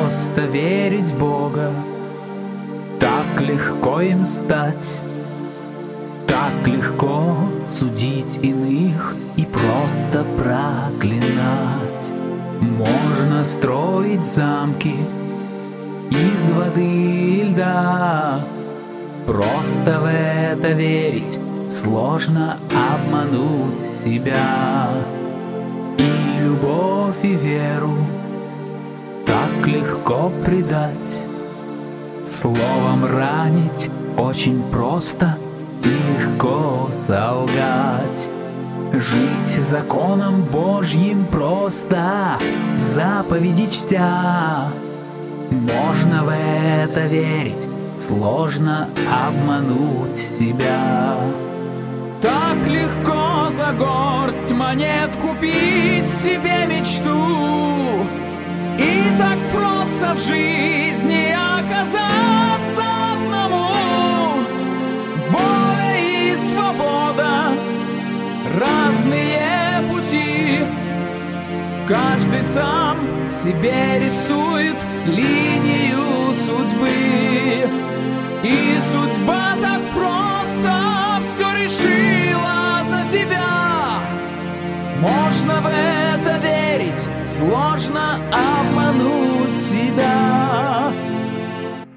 просто верить в Бога. Так легко им стать, так легко судить иных и просто проклинать. Можно строить замки из воды и льда, просто в это верить сложно обмануть себя. И любовь, и веру так легко предать, словом ранить очень просто и легко солгать. Жить законом Божьим просто, заповеди чтя. Можно в это верить, сложно обмануть себя. Так легко за горсть монет купить себе мечту, и так просто в жизни оказаться одному. Воля и свобода, разные пути, каждый сам себе рисует линию судьбы. И судьба так просто все решила за тебя. Можно в это верить, сложно обмануть